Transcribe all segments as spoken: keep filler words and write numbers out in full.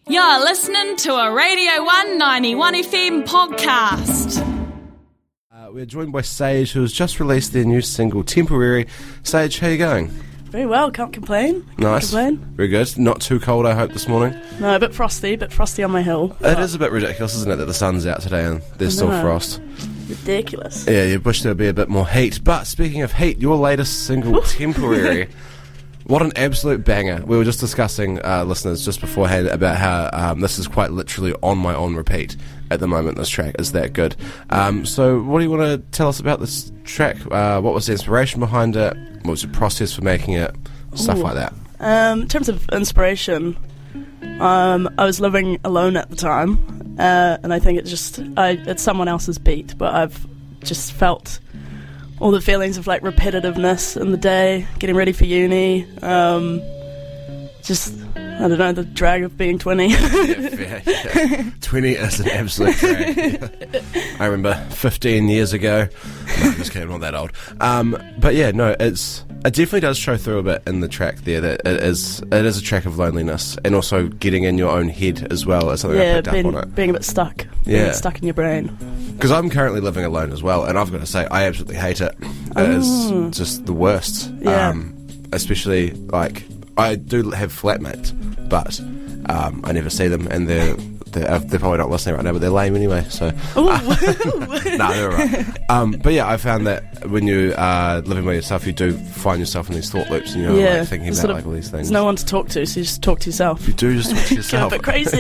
You're listening to a Radio one ninety-one F M podcast. Uh, we're joined by Sage, who has just released their new single, Temporary. Sage, how you going? Very well, can't complain. Can't Nice. complain. Very good. Not too cold, I hope, this morning. No, a bit frosty, a bit frosty on my hill. It is a bit ridiculous, isn't it, that the sun's out today and there's still know. frost. Ridiculous. Yeah, you wish there would be a bit more heat. But speaking of heat, your latest single, Temporary, what an absolute banger. We were just discussing, uh, listeners, just beforehand about how um, this is quite literally on my on repeat at the moment. This track is that good. Um, so what do you want to tell us about this track? Uh, what was the inspiration behind it? What was the process for making it? Stuff Ooh. like that. Um, in terms of inspiration, um, I was living alone at the time, uh, and I think it just, I, it's someone else's beat, but I've just felt all the feelings of like repetitiveness in the day, getting ready for uni, um, just, I don't know, the drag of being twenty. Yeah, fair, yeah. twenty is an absolute drag. Yeah. I remember fifteen years ago. No, I'm just kidding, I'm not that old. Um, but yeah, no, it's it definitely does show through a bit in the track there that it is it is a track of loneliness and also getting in your own head as well as something I Yeah, picked being, up on it. being a bit stuck. Being a Yeah. bit stuck in your brain. Because I'm currently living alone as well, and I've got to say, I absolutely hate it. It is just the worst. Yeah. Um, especially, like, I do have flatmates, but um, I never see them, and they're, they're, uh, they're probably not listening right now, but they're lame anyway, so... Uh, no, they're all right. Um, but yeah, I found that when you are living by yourself, you do find yourself in these thought loops, and you're Yeah, like, thinking it's about sort of- like all these things. There's no one to talk to, so you just talk to yourself. You do just talk to Get a yourself. bit crazy.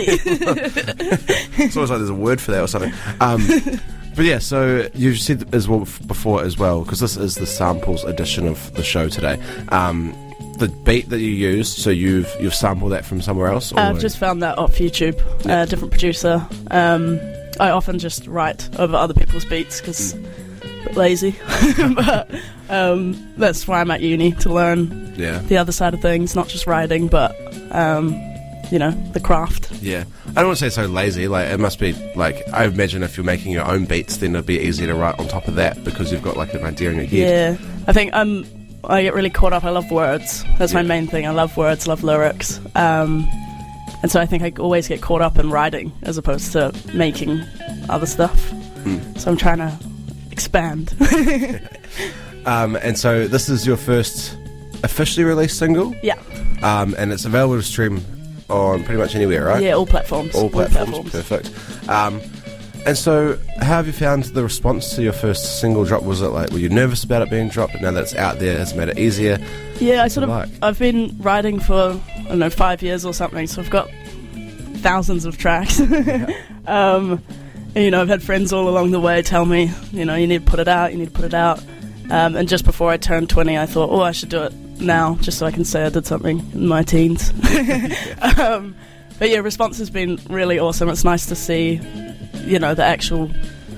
It's almost like there's a word for that or something. Um, but yeah, so you've said as well f- before as well, because this is the samples edition of the show today. Um, the beat that you use, so you've you've sampled that from somewhere else? Or I've just found that off YouTube. A Yeah. uh, different producer. Um, I often just write over other people's beats because Mm. I'm a bit lazy. But um, that's why I'm at uni, to learn Yeah, the other side of things, not just writing, but um, you know, the craft. yeah. I don't want to say so lazy. Like it must be like I imagine if you're making your own beats, then it'd be easier to write on top of that because you've got like an idea in your head. Yeah, I think I'm. I get really caught up. I love words. That's my Yeah. main thing. I love words. Love lyrics. Um, and so I think I always get caught up in writing as opposed to making other stuff. Mm. So I'm trying to expand. Um, and so this is your first officially released single, Yeah, um, and it's available to stream on pretty much anywhere, right? yeah, all platforms. All platforms. Perfect. Um, and so, how have you found the response to your first single drop? Was it like, were you nervous about it being dropped? But now that it's out there, it's made it easier. Yeah, I sort of. Like? I've been writing for I don't know five years or something, so I've got thousands of tracks. um, and, you know, I've had friends all along the way tell me, you know, you need to put it out. You need to put it out. Um, and just before I turned twenty, I thought, oh, I should do it now, just so I can say I did something in my teens. um, but yeah, response has been really awesome. It's nice to see, you know, the actual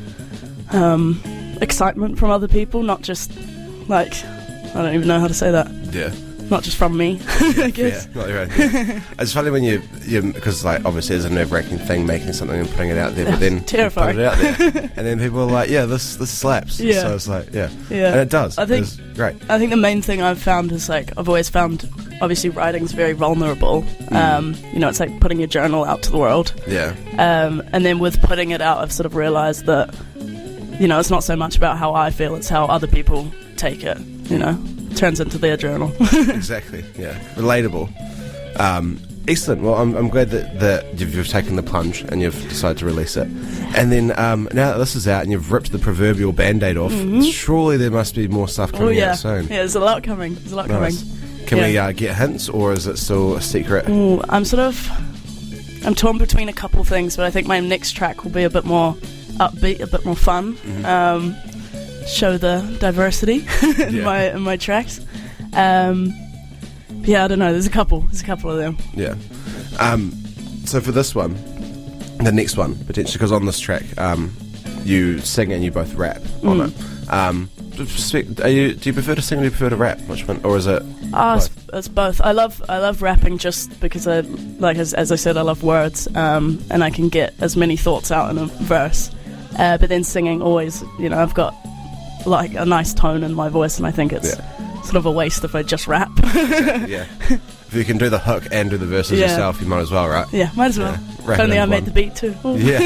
um, excitement from other people, not just like, I don't even know how to say that. Yeah. Not just from me, I guess. Yeah, not your own. Yeah. It's funny when you, you because like obviously it's a nerve-wracking thing making something and putting it out there, but then Terrifying. you put it out there, and then people are like, yeah, this this slaps. Yeah. So it's like, yeah, Yeah. and it does. I think- It's great. I think the main thing I've found is like I've always found obviously writing's very vulnerable. Um, you know, it's like putting your journal out to the world. Yeah, Um, and then with putting it out, I've sort of realised that, you know, it's not so much about how I feel, it's how other people take it, you know. Turns into their journal. exactly. Yeah, relatable. Um, excellent. Well, I'm, I'm glad that, that you've, you've taken the plunge and you've decided to release it. And then um, now that this is out and you've ripped the proverbial band-aid off, surely there must be more stuff Oh coming yeah. out soon. Yeah, there's a lot coming. There's a lot Nice. coming. Can we Yeah. uh, get hints, or is it still a secret? Ooh, I'm sort of I'm torn between a couple things, but I think my next track will be a bit more upbeat, a bit more fun. Mm-hmm. Um, show the diversity in Yeah. my in my tracks. Um, but yeah, I don't know. There's a couple. There's a couple of them. Yeah. Um, so for this one, the next one, potentially, because on this track, um, you sing and you both rap on Mm. it. Um, spe- are you, do you prefer to sing or do you prefer to rap? Which one? Or is it... Ah, it's, both? it's both. I love I love rapping just because I like as, as I said I love words, um, and I can get as many thoughts out in a verse. Uh, but then singing always, you know, I've got like a nice tone in my voice, and I think it's Yeah. sort of a waste if I just rap. Yeah. If you can do the hook and do the verses Yeah. yourself, you might as well, right? Yeah, might as well. Yeah, If wrap it only in I made one. the beat too. Ooh. Yeah.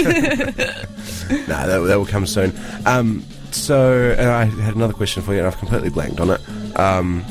Nah, that, that will come soon. Um, so, and I had another question for you, and I've completely blanked on it. Um,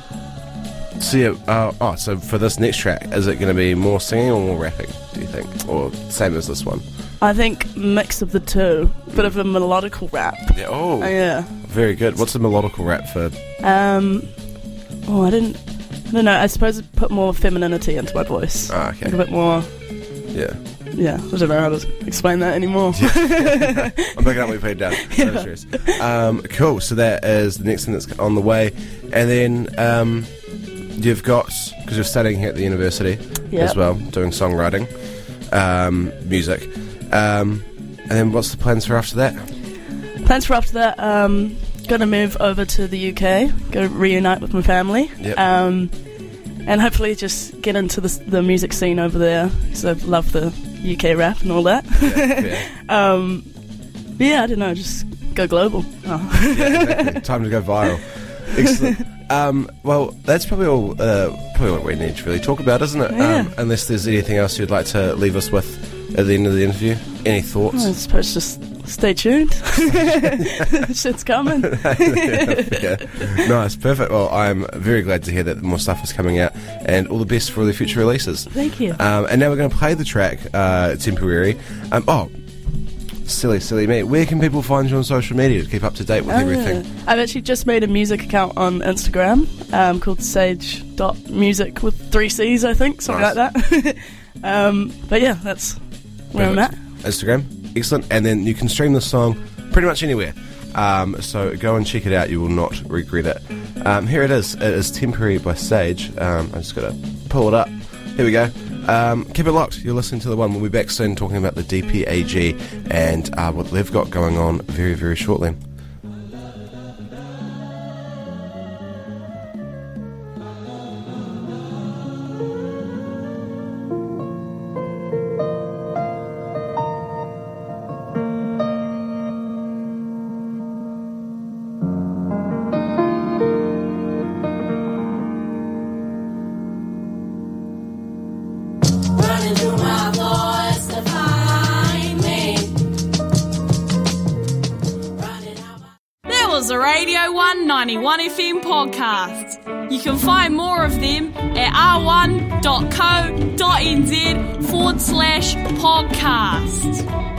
so, yeah, uh, oh, so for this next track, is it going to be more singing or more rapping, do you think? Or same as this one? I think mix of the two. Bit of a melodical rap. Yeah, oh, Oh, yeah. very good. What's the melodical rap for? Um, oh, I didn't... I don't know. I suppose it put more femininity into my voice. Ah, okay. Like a bit more... Yeah. Yeah, I don't know how to explain that anymore. I'm picking up what you put down. No stress. Um, cool. So that is the next thing that's on the way. And then um, you've got, because you're studying here at the university Yep. as well, doing songwriting, um, music. Um, and then what's the plans for after that? Plans for after that, um, gonna move over to the U K, go reunite with my family. Yep. Um, and hopefully just get into the, the music scene over there, because I love the U K rap and all that. Yeah. um, but yeah, I don't know, just go global. Oh. Yeah, exactly. Time to go viral. Excellent. Um, well, that's probably all. Uh, probably what we need to really talk about, isn't it? Yeah. Um, unless there's anything else you'd like to leave us with at the end of the interview. Any thoughts? I suppose just stay tuned. Shit's coming. Yeah. Nice, perfect. Well, I'm very glad to hear that more stuff is coming out, and all the best for the future releases. Thank you. Um, and now we're going to play the track, uh, Temporary. Um, oh, silly, silly me. Where can people find you on social media to keep up to date with Oh, everything? yeah. I've actually just made a music account on Instagram um, called sage dot music with three C's, I think, something Nice. like that. um, but yeah, that's where I'm at. Perfect. Instagram, excellent. And then you can stream the song pretty much anywhere. Um, so go and check it out. You will not regret it. Um, here it is. It is Temporary by Sage. Um, I just got to pull it up. Here we go. Um, keep it locked. You're listening to The One. We'll be back soon talking about the D P A G and uh, what they've got going on very, very shortly. Running through my thoughts to find me. Running out my That was a Radio one ninety-one F M podcast. You can find more of them at r one dot co dot n z forward slash podcast.